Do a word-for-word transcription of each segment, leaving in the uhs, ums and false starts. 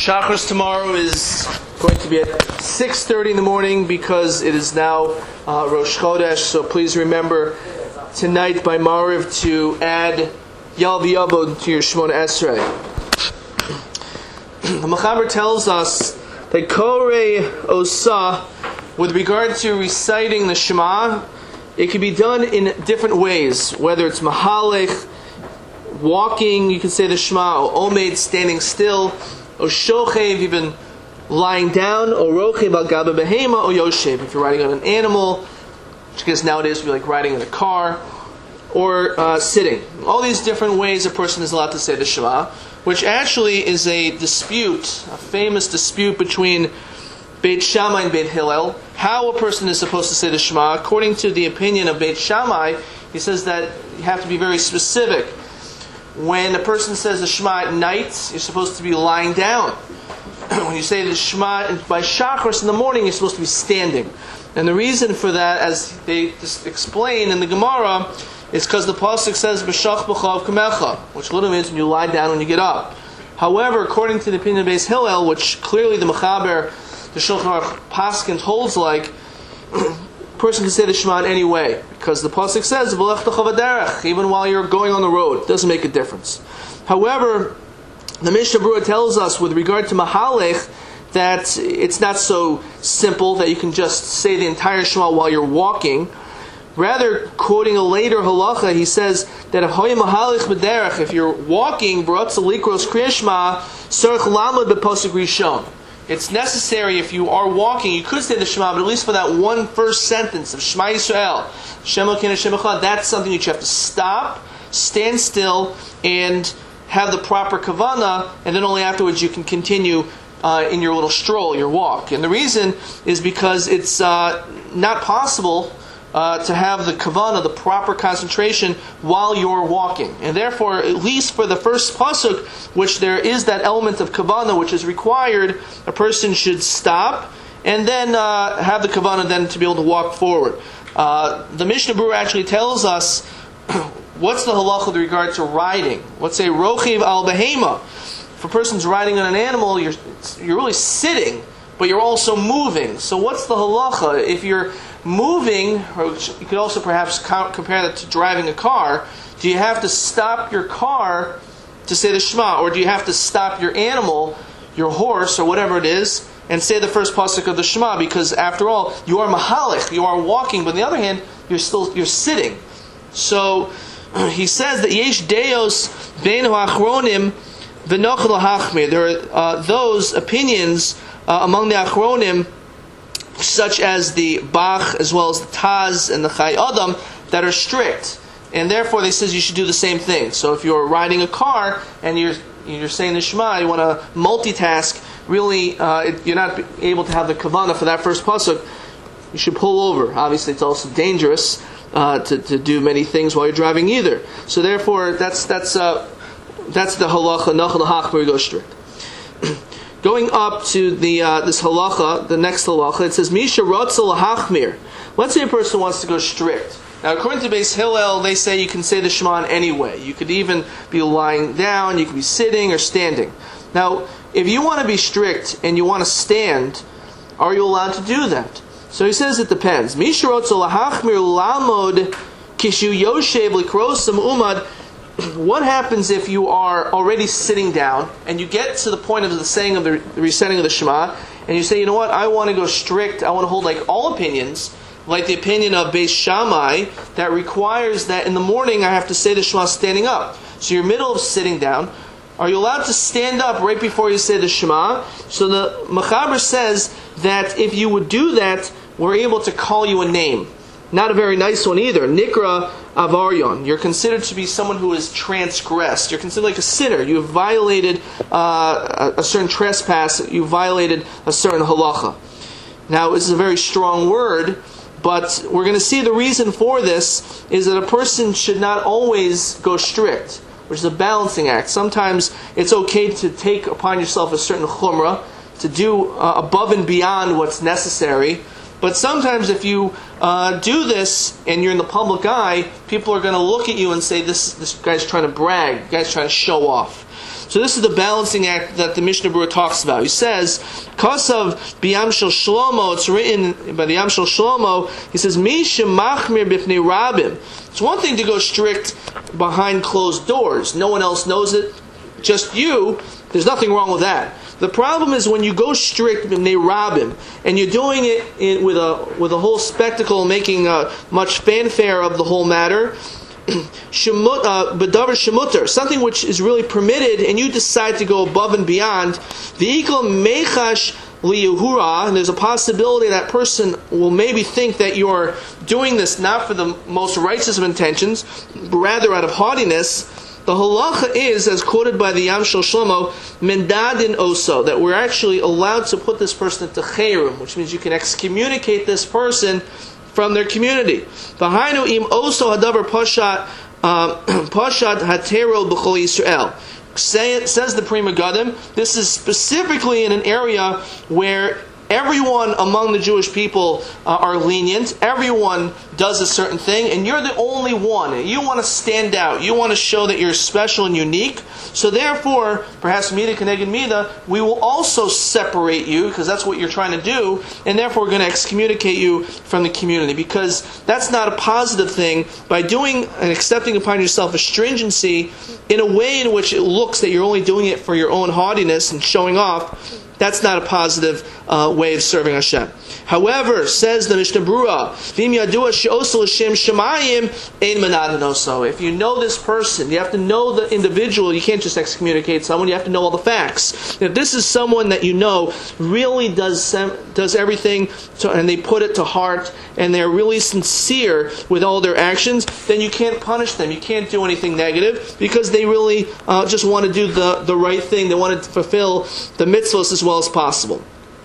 Shachris tomorrow is going to be at six thirty in the morning because it is now uh, Rosh Chodesh. So please remember tonight by Mariv to add Yal V'Yavod to your Shemona Esrei. The Mechaber tells us that Korei Osa, with regard to reciting the Shema, it can be done in different ways. Whether it's Mahalech, walking, you can say the Shema, or Omed, standing still, or Shochev, even lying down, or Rochev al Gaba Behema, or Yoshev, if you're riding on an animal, which I guess nowadays would be like riding in a car, or uh, sitting. All these different ways a person is allowed to say the Shema, which actually is a dispute, a famous dispute between Beit Shammai and Beit Hillel, how a person is supposed to say the Shema. According to the opinion of Beit Shammai, he says that you have to be very specific. When a person says the Shema at night, you're supposed to be lying down. When you say the Shema by Shachris in the morning, you're supposed to be standing. And the reason for that, as they just explain in the Gemara, is because the pasuk says B'shach b'chav kamecha, which literally means when you lie down when you get up. However, according to the opinion of Beis Hillel, which clearly the Mechaber, the Shulchan Aruch Paskin holds like, person can say the Shema in any way, because the pasuk says V'lechta chavaderech, even while you're going on the road, it doesn't make a difference. However, the Mishnah Berurah tells us with regard to Mahalech that it's not so simple that you can just say the entire Shema while you're walking. Rather, quoting a later halacha, he says that if hoy Mahalech b'derech, if you're walking, b'ratza likros Kriya Shema, tzarich lamud b'pasuk rishon. It's necessary if you are walking, you could say the Shema, but at least for that one first sentence of Shema Yisrael, Shem Elokeinu Hashem Echad, that's something that you have to stop, stand still, and have the proper kavanah, and then only afterwards you can continue uh, in your little stroll, your walk. And the reason is because it's uh, not possible Uh, to have the kavanah, the proper concentration, while you're walking. And therefore, at least for the first pasuk, which there is that element of kavanah which is required, a person should stop and then uh, have the kavanah then to be able to walk forward. Uh, the Mishnah Berurah actually tells us what's the halacha with regard to riding. Let's say rochiv al behema. If a person's riding on an animal, you're you're really sitting, but you're also moving. So what's the halacha? If you're moving, or you could also perhaps compare that to driving a car, do you have to stop your car to say the Shema, or do you have to stop your animal, your horse, or whatever it is, and say the first pasuk of the Shema? Because after all, you are mahalech, you are walking, but on the other hand, you're still you're sitting. So he says that yesh deos bein ha'achronim v'nochel hachmir. There are uh, those opinions uh, among the achronim, such as the Bach, as well as the Taz and the Chai Adam, that are strict. And therefore they says you should do the same thing. So if you're riding a car and you're you're saying the Shema, you want to multitask, really uh, you're not able to have the kavanah for that first pasuk, you should pull over. Obviously it's also dangerous uh, to, to do many things while you're driving either. So therefore that's that's uh, that's the halacha, nachal hach, where we go strict. Going up to the uh, this halacha, the next halacha, it says Misha Ratza Lahachmir. Let's say a person wants to go strict. Now, according to Beis Hillel, they say you can say the Shema in any way. You could even be lying down, you could be sitting or standing. Now, if you want to be strict and you want to stand, are you allowed to do that? So he says it depends. Misha Ratza Lahachmir Lamod Kishu Yoshev Likrosam Umad. What happens if you are already sitting down and you get to the point of the saying of the, the reciting of the Shema, and you say, you know what, I want to go strict, I want to hold like all opinions, like the opinion of Beis Shammai, that requires that in the morning I have to say the Shema standing up. So you're middle of sitting down. Are you allowed to stand up right before you say the Shema? So the Mechaber says that if you would do that, we're able to call you a name. Not a very nice one either. Nikra Avaryon. You're considered to be someone who is transgressed. You're considered like a sinner. You have violated uh, a, a certain trespass. You violated a certain halacha. Now, this is a very strong word, but we're going to see the reason for this is that a person should not always go strict, which is a balancing act. Sometimes it's okay to take upon yourself a certain chumrah, to do uh, above and beyond what's necessary. But sometimes if you uh, do this and you're in the public eye, people are going to look at you and say, this this guy's trying to brag, this guy's trying to show off. So this is the balancing act that the Mishnah Berurah talks about. He says, Kosav b'yam shel Shlomo, it's written by the Yam shel Shlomo, he says, Mi shemachmir b'fnei rabim. It's one thing to go strict behind closed doors. No one else knows it, just you. There's nothing wrong with that. The problem is when you go strict b'nei rabim, and you're doing it in, with a with a whole spectacle, making uh, much fanfare of the whole matter, Shemut, uh, b'davar shemuter, something which is really permitted, and you decide to go above and beyond. V'ikol mechash liyehura, and there's a possibility that person will maybe think that you're doing this not for the most righteous of intentions, but rather out of haughtiness. The halacha is, as quoted by the Yam shel Shlomo, mendadin oso, that we're actually allowed to put this person into chayrim, which means you can excommunicate this person from their community. V'hainu im oso hadavar pashat pashat hatero b'chol Yisrael. Says the Pri Megadim, this is specifically in an area where everyone among the Jewish people uh, are lenient. Everyone does a certain thing, and you're the only one. You want to stand out. You want to show that you're special and unique. So therefore, perhaps Mida Keneged Mida, we will also separate you, because that's what you're trying to do, and therefore we're going to excommunicate you from the community, because that's not a positive thing. By doing and accepting upon yourself a stringency in a way in which it looks that you're only doing it for your own haughtiness and showing off, that's not a positive uh, way of serving Hashem. However, says the Mishnah Berurah, "V'im yadua she'oso l'shem shemayim ein menadin oso." If you know this person, you have to know the individual. You can't just excommunicate someone. You have to know all the facts. If this is someone that you know really does sem- does everything, to, and they put it to heart, and they're really sincere with all their actions, then you can't punish them. You can't do anything negative, because they really uh, just want to do the, the right thing. They want to fulfill the mitzvahs as well as possible.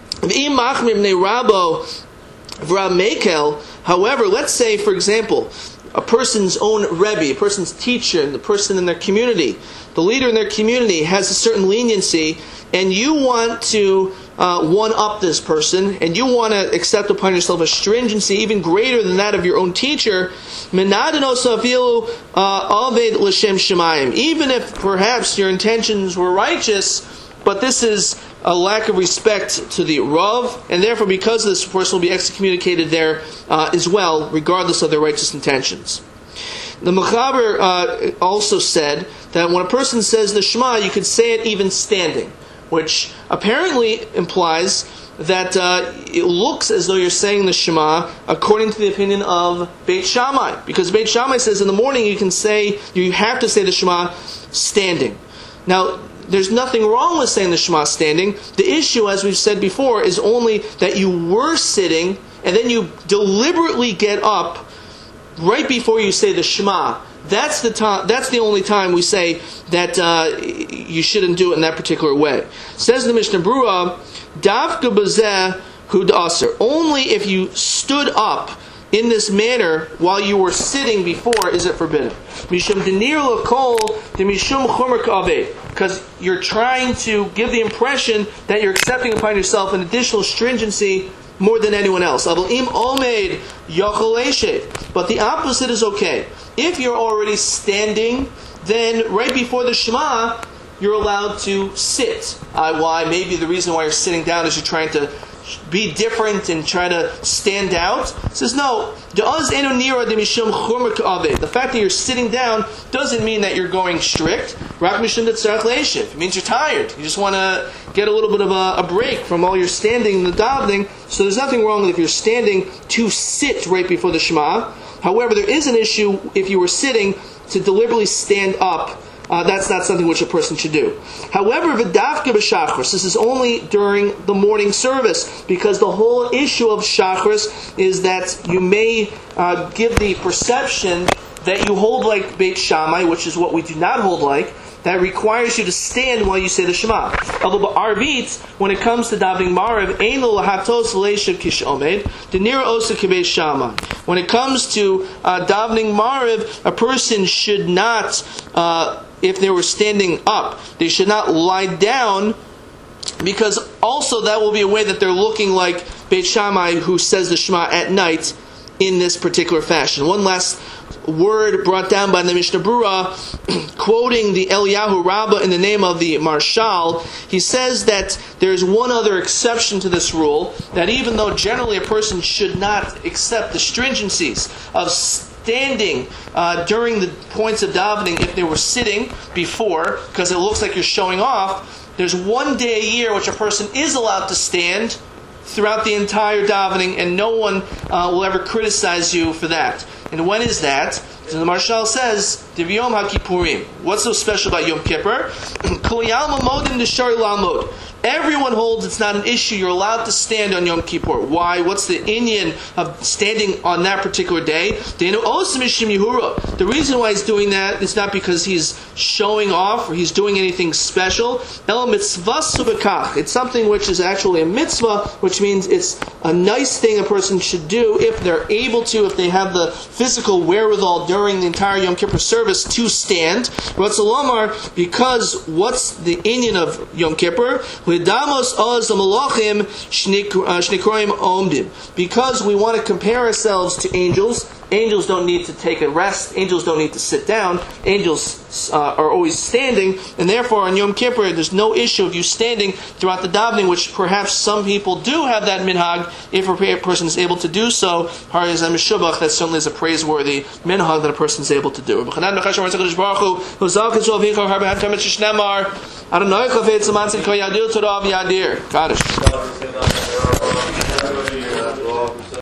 However, let's say, for example, a person's own Rebbe, a person's teacher, the person in their community, the leader in their community has a certain leniency, and you want to uh, one-up this person, and you want to accept upon yourself a stringency even greater than that of your own teacher, even if perhaps your intentions were righteous, but this is a lack of respect to the Rav, and therefore because of this, person will be excommunicated there uh, as well, regardless of their righteous intentions. The Mechaber uh, also said that when a person says the Shema, you could say it even standing, which apparently implies that uh, it looks as though you're saying the Shema according to the opinion of Beit Shammai, because Beit Shammai says in the morning you can say, you have to say the Shema standing. Now, there's nothing wrong with saying the Shema standing. The issue, as we've said before, is only that you were sitting and then you deliberately get up right before you say the Shema. That's the time. That's the only time we say that uh, you shouldn't do it in that particular way. Says the Mishnah Berurah, "Davka b'zeh hud aser." Only if you stood up in this manner while you were sitting before is it forbidden. Mishum denir l'kol de mishum chomer ka'aved, because you're trying to give the impression that you're accepting upon yourself an additional stringency more than anyone else. But the opposite is okay. If you're already standing, then right before the Shema, you're allowed to sit. Uh, why? Maybe the reason why you're sitting down is you're trying to be different and try to stand out. It says no. The fact that you're sitting down doesn't mean that you're going strict. It means you're tired. You just want to get a little bit of a, a break from all your standing and the davening. So there's nothing wrong with if you're standing to sit right before the Shema. However, there is an issue if you were sitting to deliberately stand up. Uh, that's not something which a person should do. However, v'dafka b'shachris, this is only during the morning service, because the whole issue of shachris is that you may uh, give the perception that you hold like Beit Shammai, which is what we do not hold like, that requires you to stand while you say the Shema. Although Arvit, when it comes to davening Marav, ein lo lahatos leishav kish omed, denira osa kibeit Shammai. When it comes to uh, davening Marav, a person should not, uh, if they were standing up, they should not lie down, because also that will be a way that they're looking like Beit Shammai, who says the Shema at night in this particular fashion. One last word brought down by the Mishnah Brura, quoting the Eliyahu Rabbah in the name of the Marshal. He says that there's one other exception to this rule, that even though generally a person should not accept the stringencies of standing uh, during the points of davening if they were sitting before, because it looks like you're showing off, there's one day a year which a person is allowed to stand throughout the entire davening, and no one uh, will ever criticize you for that. And when is that? So the Marshal says, Yom HaKippurim. What's so special about Yom Kippur? Everyone holds it's not an issue. You're allowed to stand on Yom Kippur. Why? What's the inyan of standing on that particular day? The reason why he's doing that is not because he's showing off or he's doing anything special. It's something which is actually a mitzvah, which means it's a nice thing a person should do if they're able to, if they have the physical wherewithal during the entire Yom Kippur service to stand. Because what's the inyan of Yom Kippur? Because we want to compare ourselves to angels. Angels don't need to take a rest. Angels don't need to sit down. Angels uh, are always standing. And therefore, on Yom Kippur, there's no issue of you standing throughout the davening, which perhaps some people do have that minhag. If a person is able to do so, that certainly is a praiseworthy minhag that a person is able to do. Kaddish.